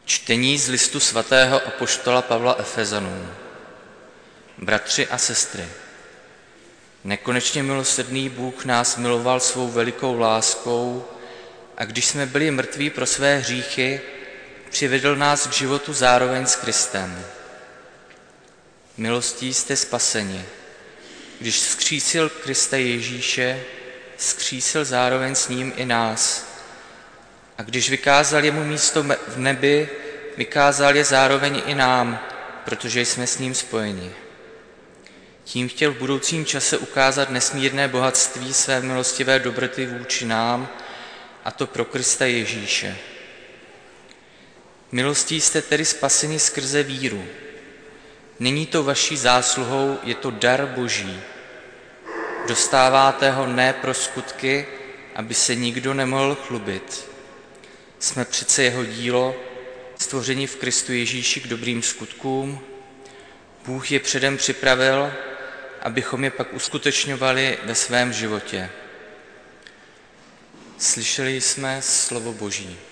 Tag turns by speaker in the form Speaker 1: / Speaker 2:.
Speaker 1: Čtení z listu svatého apoštola Pavla Efezanům. Bratři a sestry, nekonečně milosrdný Bůh nás miloval svou velikou láskou a když jsme byli mrtví pro své hříchy, přivedl nás k životu zároveň s Kristem. Milostí jste spaseni. Když vzkřísil Krista Ježíše, vzkřísil zároveň s ním i nás. A když vykázal jemu místo v nebi, vykázal je zároveň i nám, protože jsme s ním spojeni. Tím chtěl v budoucím čase ukázat nesmírné bohatství své milostivé dobroty vůči nám, a to pro Krista Ježíše. Milostí jste tedy spaseni skrze víru. Není to vaší zásluhou, je to dar Boží. Dostáváte ho ne pro skutky, aby se nikdo nemohl chlubit. Jsme přece jeho dílo, stvoření v Kristu Ježíši k dobrým skutkům. Bůh je předem připravil, abychom je pak uskutečňovali ve svém životě. Slyšeli jsme slovo Boží.